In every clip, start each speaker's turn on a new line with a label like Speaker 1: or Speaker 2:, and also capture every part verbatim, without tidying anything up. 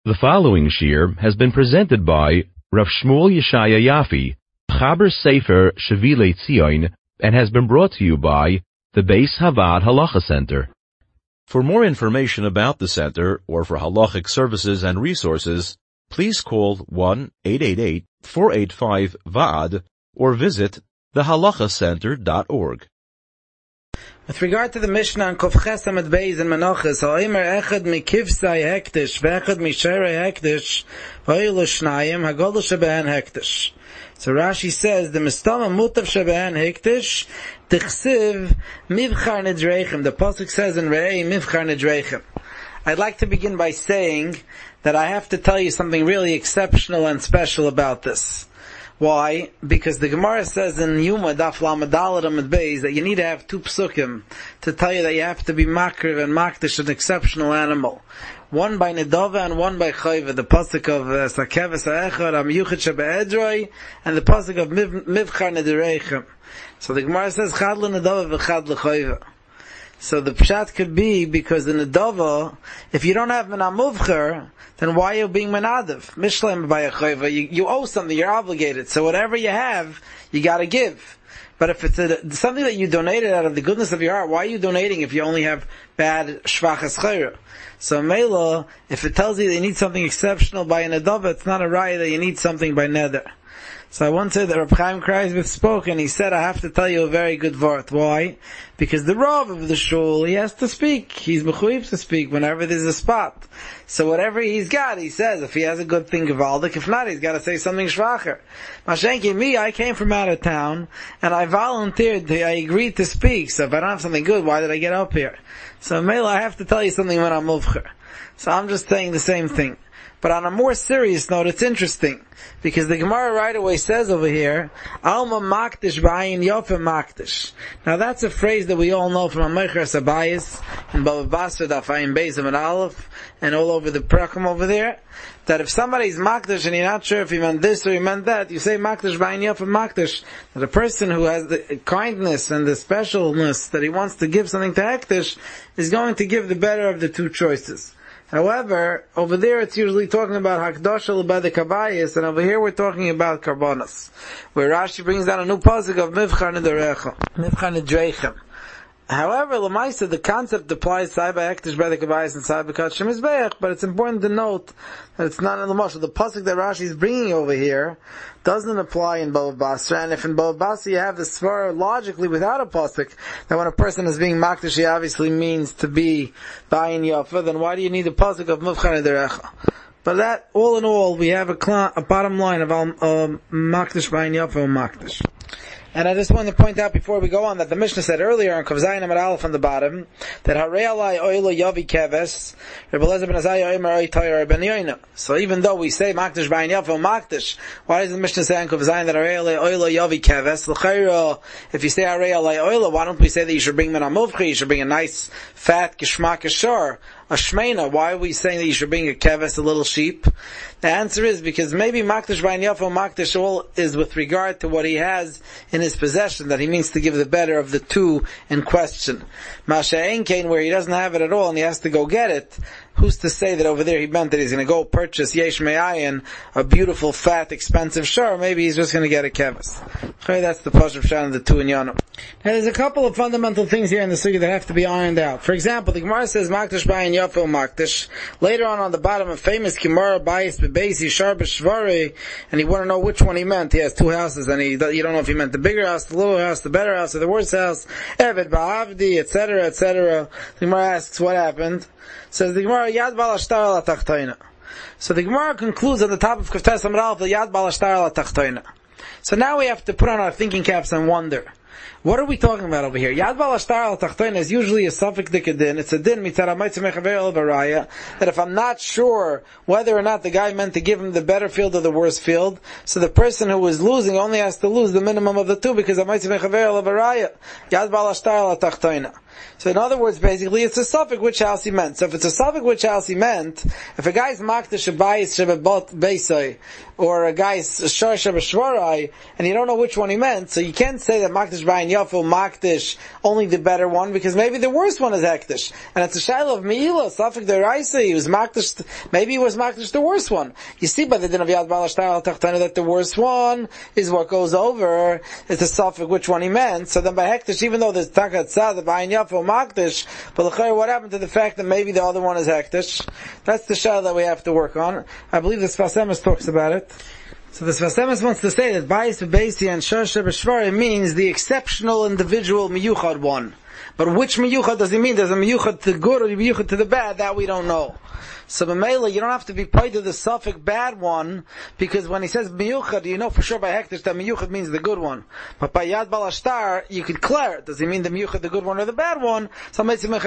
Speaker 1: The following shir has been presented by Rav Shmuel Yeshaya Yafi, Chaber Sefer Shevilei Tzion, and has been brought to you by the Beis Havad Halacha Center. For more information about the center or for halachic services and resources, please call one eight eight eight, four eight five, V A D or visit the halacha center dot org.
Speaker 2: With regard to the Mishnah on Kof Chesam at Beis and Menachos, Ha'omer echad mikivsai hektish, ve'echad misherei hektish, v'oilu shnayim, hagolu shebehen hektish. So Rashi says, the mistama mutav shebehen hektish, tichsiv mivchar nidreichem. The pasuk says in Re'ei, mivchar nidreichem. I'd like to begin by saying that I have to tell you something really exceptional and special about this. Why? Because the Gemara says in Yuma Daf Lamed Daled Amud Beis that you need to have two psukim to tell you that you have to be makriv and makdish an exceptional animal. One by Nedava and one by Chayva. The pasuk of Sakeves Ha'echad Am Yuchid Shebe'edroi and the pasuk of Mivchar Nedireichem. So the Gemara says Chad L'Nedava v'Chad L'Chayva. So the pshat could be because in the Nedava, if you don't have Menamuvcher, then why are you being menadav? Mishlam by a chayva, you, you owe something, you're obligated. So whatever you have, you gotta give. But if it's a, something that you donated out of the goodness of your heart, why are you donating if you only have bad shvachas chayra? So Mela, if it tells you that you need something exceptional by an adava, it's not a raya that you need something by neder. So I once said that Reb Chaim Kreisbeth spoke, and he said, I have to tell you a very good vart. Why? Because the Rav of the shul, he has to speak. He's mechuyev to speak whenever there's a spot. So whatever he's got, he says, if he has a good thing, Gevaldik. If not, he's got to say something shvacher. Mashenki, me, I came from out of town, and I volunteered, I agreed to speak. So if I don't have something good, why did I get up here? So Mela, I have to tell you something when I'm muvcher. So I'm just saying the same thing. But on a more serious note, it's interesting, because the Gemara right away says over here, Alma makdish b'ayin yofe makdish. Now that's a phrase that we all know from Amecher Sabayis, and Bava Basra, Daf Ayin Beis and Aleph, and all over the Prakim over there, that if somebody's makdish and you're not sure if he meant this or he meant that, you say makdish b'ayin yofe makdish. That a person who has the kindness and the specialness that he wants to give something to Hektish is going to give the better of the two choices. However, over there it's usually talking about Hakdasha l'bedek habayis, and over here we're talking about Karbonos, where Rashi brings down a new pasuk of Mivchar Nederecha, Mivchar Nederechem. However, Lamaisa, the concept applies Sai by Hektish bedek habayis and Sai by Kach Mizbeach, but it's important to note that it's not in the Moshe. The pasuk that Rashi is bringing over here doesn't apply in Bava Basra, and if in Bava Basra you have the svara logically without a pasuk, that when a person is being makdish, he obviously means to be ba'ayin yafa, then why do you need a pasuk of Mivchar Nederecha? But that, all in all, we have a, cl- a bottom line of um, um, makdish ba'ayin yafa or makdish. And I just want to point out before we go on that the Mishnah said earlier on Kav Zayin Amar Aleph on the bottom that Harei Alai Oilo Yavi Keves Rebbe Eliezer ben Azariah Omer Oy Toyer Ben Yoina. So even though we say Makdish B'ayin Yafa Makdish, why does the Mishnah say on Kav Zayin that Harei Alai Oilo Yavi Keves? L'chayra, if you say Harei Alai Oilo, why don't we say that you should bring Menam Movchi, you should bring a nice fat Geshmak Ashar, a Shmeina? Why are we saying that you should bring a Keves, a little sheep? The answer is because maybe Makdish B'ayin Yafa Makdish all is with regard to what he has in his possession, that he means to give the better of the two in question. Masha Ein Kain, where he doesn't have it at all and he has to go get it, who's to say that over there he meant that he's going to go purchase Yesh Me'ayin, a beautiful, fat, expensive shar? Maybe he's just going to get a kevis. Okay, that's the Pashup Shan of the two in Yonah. Now there's a couple of fundamental things here in the Sugi that have to be ironed out. For example, the Gemara says Makdish B'ayin Yafo Makdish. Later on on the bottom, a famous Gemara Bayis Bebeisi Shar B'Shvari, and you want to know which one he meant. He has two houses, and he, you don't know if he meant the bigger house, the little house, the better house, or the worse house, Eved Ba'avdi, et cetera, et cetera. The Gemara asks what happened. Says the Gemara, Yad Bal Ashtar Al Tachtoina. So the Gemara concludes at the top of Kaftes Amar Aleph, Yad Bal Ashtar Al Tachtoina. So now we have to put on our thinking caps and wonder, what are we talking about over here? Yad Bal Ashtar Al Tachtoina is usually a suffix dikadin. It's a din mitzad ha'maitzah mechaver el baraya, that if I'm not sure whether or not the guy meant to give him the better field or the worse field, so the person who is losing only has to lose the minimum of the two, because ha'maitzah mechaver el baraya. Yad Bal Ashtar Al Tachtoina. So in other words, basically, it's a suffix which house he meant. So if it's a suffix which house he meant, if a guy's makdish shabayis shabbat beisai, or a guy's shar shabashvarai, and you don't know which one he meant, so you can't say that makdish Makdish Bayin Yafu, Makdish, only the better one, because maybe the worst one is Hektish. And it's a Shaila of Meila, Safik Deraisa, he was Makdish, maybe he was Makdish the worst one. You see by the din of Yad Bal Ashtar al Tachtana that the worst one is what goes over, is the Safik which one he meant. So then by Hektish, even though there's Takat Tzad, the Bayin Yafu, Makdish, but what happened to the fact that maybe the other one is Hektish? That's the Shaila that we have to work on. I believe the Sfas Emes talks about it. So the Sfas Emes wants to say that Bayis V'Beisi and Shosha B'Shvarim means the exceptional individual miyuchad one. But which miyuchad does he mean? Does a miyuchad to the good or a miyuchad to the bad? That we don't know. So b'meila, you don't have to be paid to the suffix bad one, because when he says miyuchad, you know for sure by hektish that miyuchad means the good one. But by yad bal ashtar, you could clear it. Does he mean the miyuchad the good one or the bad one? So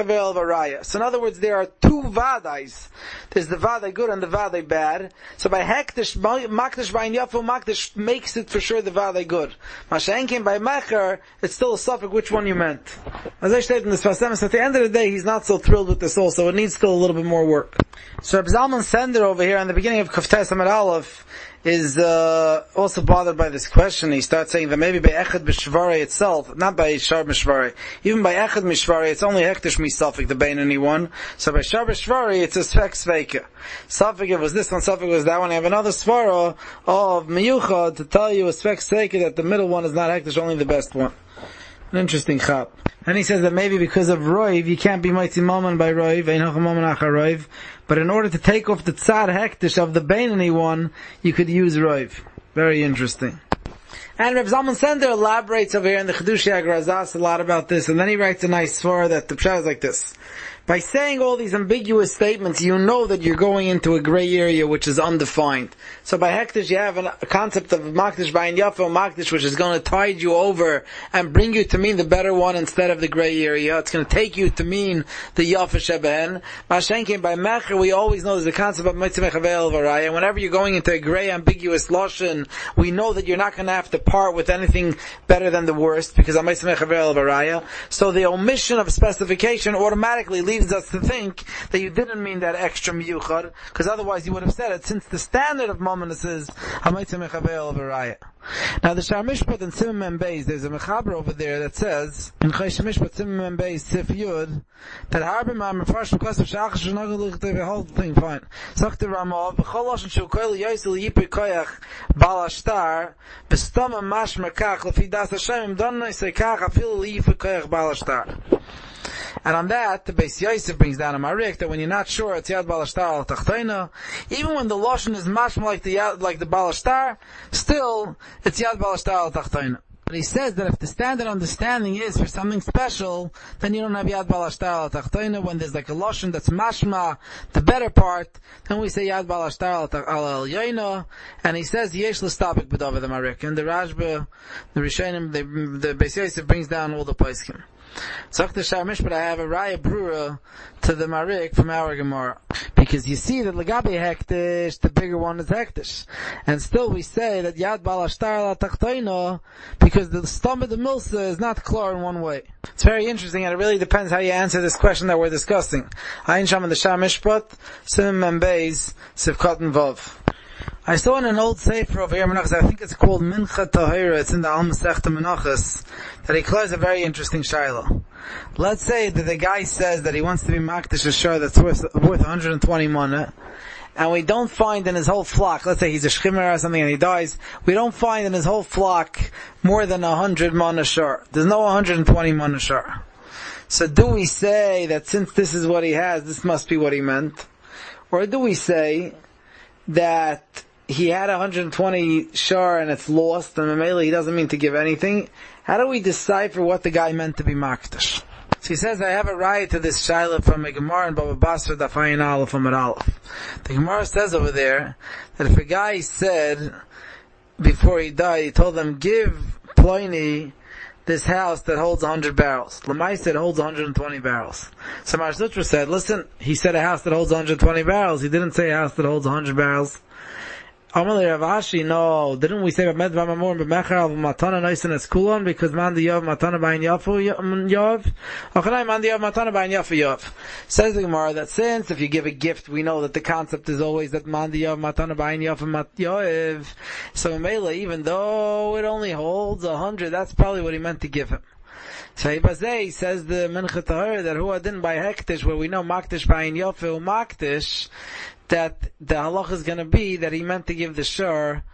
Speaker 2: in other words, there are two vadais. There's the vadai good and the vadai bad. So by hektish, makdish by yafu makdish makes it for sure the vadai good. Mashain came by mecher, it's still a suffix which one you meant. As I stated in the Sfas Emes, at the end of the day, he's not so thrilled with this also. It needs still a little bit more work. So Reb Zalman Sender over here in the beginning of Kuftes Amud Aleph is uh, also bothered by this question. He starts saying that maybe by Echad B'Shvarei itself, not by Shar B'Shvarei, even by Echad B'Shvarei, it's only Hektish Misafik, the Beinani one. So by Shar B'Shvarei, it's a Sfek Sveika. Safik it was this one, Safik was that one. I have another Svara of Miyuchad to tell you a Sfek Sveika that the middle one is not Hektish, only the best one. An interesting chap. And he says that maybe because of Roiv, you can't be Mighty Mammon by Roiv, Einoch Mammon Acha Roiv, but in order to take off the Tzad Hektish of the Beinani one, you could use Roiv. Very interesting. And Reb Zalman Sender elaborates over here in the Chedushi Agrazas a lot about this, and then he writes a nice svara that the pshat is like this. By saying all these ambiguous statements, you know that you're going into a gray area which is undefined. So by hektish, you have a concept of makdish bayin yafa makdish, which is going to tide you over and bring you to mean the better one instead of the gray area. It's going to take you to mean the yafa sheben. Mashenkin by mecher, we always know there's a concept of mitzvah mechavel varaya. Whenever you're going into a gray, ambiguous lashon, we know that you're not going to have to part with anything better than the worst, because of mitzvah mechavel varaya. So the omission of specification automatically leads leads us to think that you didn't mean that extra miyuchad, because otherwise you would have said it, since the standard of Mamonis is Hamaitza Mechabeil of Araya. Now the Shar Mishpat and Simon Mem Beis, there's a Mechaber over there that says, in Chaysh Mishpat Simon Mem Beis, Sif Yud, that Harbim Am Mefresh because of Shach Shnagel the whole thing fine. Sakta Ramov, B'cholosh and Shukoil Yosel Yipi Koyach Balashtar, B'stama Mash Mekach, Lefi Das Hashem, Donna Sekach, Afil Yipi Koyach Balashtar. And on that, the Beis Yosef brings down a marik that when you're not sure it's Yad Balashtar al Tachtoina, even when the Lashon is mashma like the Yad, like the Balashtar, still it's Yad Balashtar al Tachtoina. But he says that if the standard understanding is for something special, then you don't have Yad Balashtar al Tachtoina. When there's like a Lashon that's mashma, the better part, then we say Yad Balashtar al Elyoina. And he says Yesh l'stabik b'dava the marik. And the Rashba, the Rishonim, the, the Beis Yosef brings down all the poskim. Sagt the Shar Mishpat, I have a Raya Brura to the Marik from our Gemara. Because you see that Lagabi Hektish, the bigger one is Hektish. And still we say that Yad Balashtar la Tachtoina, because the stomach of the Milsa is not clear in one way. It's very interesting, and it really depends how you answer this question that we're discussing. Ayin Sham in the Shar Mishpat, Simon Mem Beis, Sivkot and Vav. I saw in an old sefer over here, Menachos, I think it's called Mincha Tahira, it's in the Al Masechta Menachos, that he closes a very interesting shaila. Let's say that the guy says that he wants to be Makdish a shor that's worth, worth one hundred twenty mana, and we don't find in his whole flock, let's say he's a shchimer or something and he dies, we don't find in his whole flock more than one hundred mana shor. There's no one hundred twenty mana shor. So do we say that since this is what he has, this must be what he meant? Or do we say that he had one hundred twenty shar and it's lost, and Mamela he doesn't mean to give anything? How do we decipher what the guy meant to be makdish? So he says, I have a right to this shaila from a Gemara and Baba Basra Dafayin Aleph from Aleph. The Gemara says over there that if a guy said before he died, he told them, give Pliny this house that holds one hundred barrels. Lamai said it holds one hundred twenty barrels. So Mar Zutra said, listen, he said a house that holds one hundred twenty barrels. He didn't say a house that holds one hundred barrels. Amalei Rav Ashi, no, didn't we say about Med Vamamor and B'Mecher al Matana Nisan as Kulon because Man the Yov Matana Bayin Yafu Yov? Achanai Man the Yov Matana Bayin Yafu Yov. Says the Gemara that since if you give a gift, we know that the concept is always that Man the Yov Matana Bayin Yafu Mat Yov. So Mela, even though it only holds a hundred, that's probably what he meant to give him. So Ibazei says the Mincha Tahar that who didn't buy Hektish, where we know Maktish Bayin Yafu Maktish, that the halacha is going to be that he meant to give the shur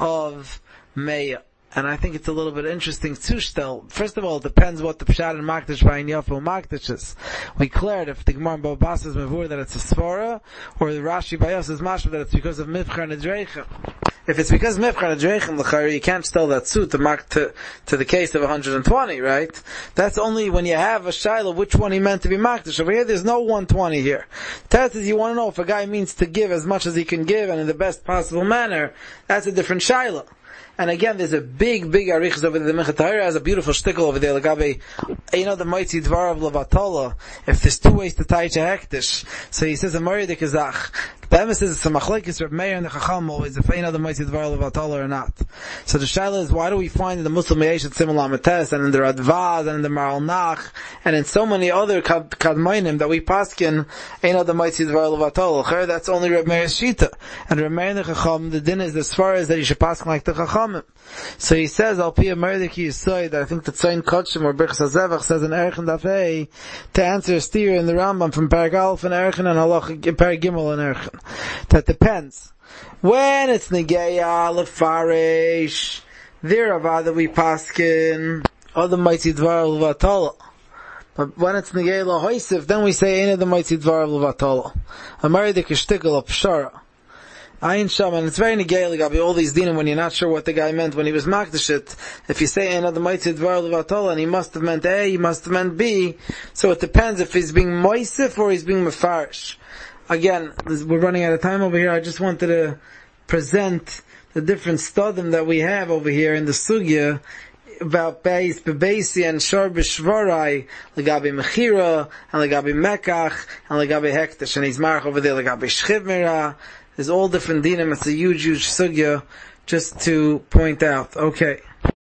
Speaker 2: of Meya. And I think it's a little bit interesting too still. First of all, it depends what the Pshat and Makdish by Yafu Makdish is. We cleared if the Gemara in Babas is Mavur that it's a Sfora, or the Rashi by us is Mashma that it's because of Mivchar and Adreichem. If it's because Mivchar and Adreichem, l'chari, you can't tell that suit to mark to, to the case of one hundred twenty, right? That's only when you have a Shiloh, which one he meant to be Makdish. Over here, there's no one twenty here. Test is you want to know if a guy means to give as much as he can give and in the best possible manner, that's a different Shiloh. And again, there's a big, big arichas over there. The Mincha Tahara has a beautiful shtickle over there. Lagabe, you know, the mighty dvar of Levatola. If there's two ways to tie to hektish, so he says a Mari de Kazach. The Emes says it's a machlekes Reb Meir and the Chacham always if you know the mighty dvar of Levatola or not. So the shaila is why do we find in the Muslim Yeshet similar Mates and in the Radvaz and in the Maral Nach and in so many other kadmainim that we paskin you know the mighty dvar of Levatola. That's only Reb Meir's shita and Reb Meir and the Chacham. The din is as far as that you should paskin like the Chacham. So he says, Al Pia Merdeki Yisoy, that I think the Tzayin Kodshim or Birchas HaZevach says in Erchen Dafei, to answer a steer in the Rambam from Paragalf and Erchen and Halach, Paragimel and Erchen. That depends. When it's Negeya, Lefarish, there Avada we paskin, or the Mighty Dvar Levatola. But when it's Negeya Lahoisif, then we say, Ein the Mighty Dvar Levatola. A Merdek Ishtikel of Pshara. Ayin Sham, and it's very negated about all these dinim when you're not sure what the guy meant when he was makdish it. If you say another mighty dvar levatola, and he must have meant A, he must have meant B. So it depends if he's being moisif or he's being mefarish. Again, we're running out of time over here. I just wanted to present the different studim that we have over here in the sugya about Beis, Bebeisi, and Shor B'Shvarai, Legabi Mechira, and Legabi Mekach, and Legabi Hektish, and he's marach over there, Legabi Shchivmira. There's all different dinim. It's a huge, huge sugya, just to point out. Okay.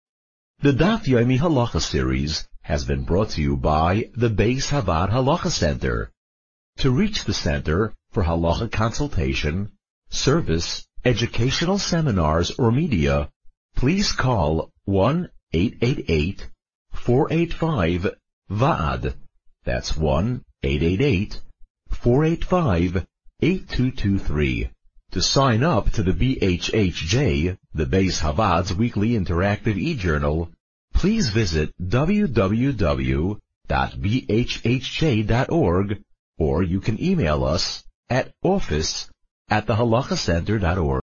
Speaker 1: The Daf Yomi Halacha series has been brought to you by the Beis Havad Halacha Center. To reach the center for halacha consultation, service, educational seminars, or media, please call one eight eight eight, four eight five, V A D. That's one eight eight eight, four eight five, eight two two three. To sign up to the B H H J, the Beis Havad's weekly interactive e-journal, please visit w w w dot b h h j dot org, or you can email us at office at the halacha center dot org.